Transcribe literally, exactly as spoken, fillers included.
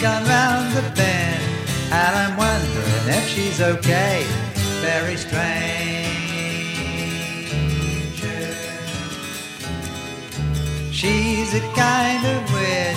gone round the bend, and I'm wondering if she's okay. Very strange. She's a kind of weird